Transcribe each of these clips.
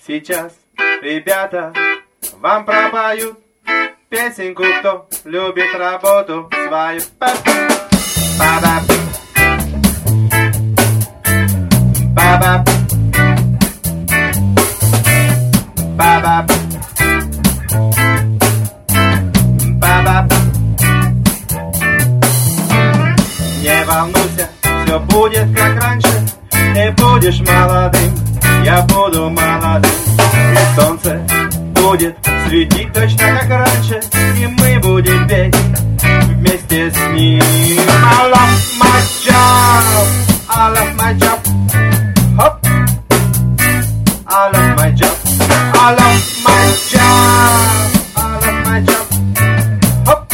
Сейчас ребята вам пропоют песенку, кто любит работу свою. Ба-ба. Ба-ба. Ба-ба. Ба-ба. Не волнуйся, все будет как раньше. Ты будешь молодым, я буду молодым. И солнце будет светить точно как раньше, и мы будем петь вместе с ним. I love my job, I love my job. Хоп. I love my job, I love my job, I love my job. Хоп.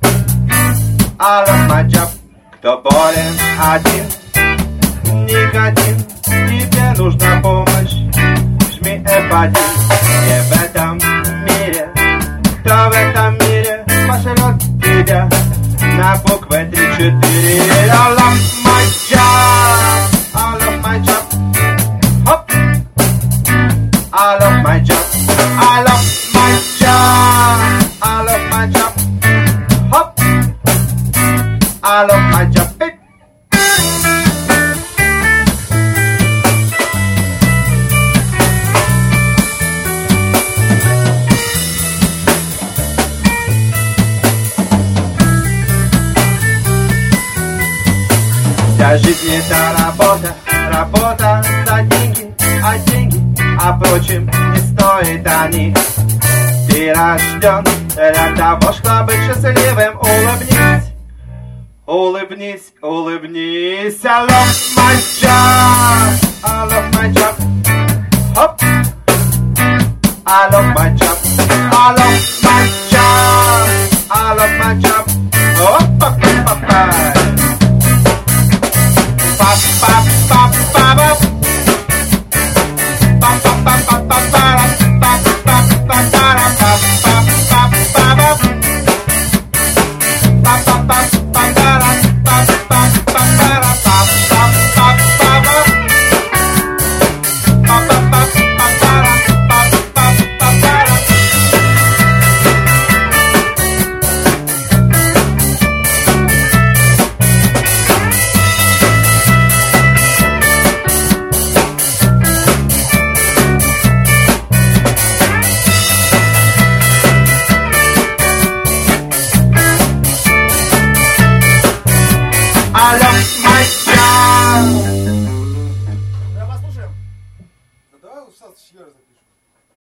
I love my job. Кто болен один, никотин, тебе нужна помощь, жми F1. Не в этом мире, кто в этом мире пошлет тебя на буквы 3-4. I love my job, I love my job. Хоп. I love my job, I love my job, I love my job. Хоп. I love my job. Вся жизнь это работа, работа за деньги, а деньги, а впрочем, не стоят они. Ты рожден для того, чтобы быть счастливым. Улыбнись, улыбнись, улыбнись. I love my job, I love my job. Хоп. I love my job, I love my job, I love my job. Опа-па-па-па. Давай послушаем. Да давай сейчас еще раз запишем.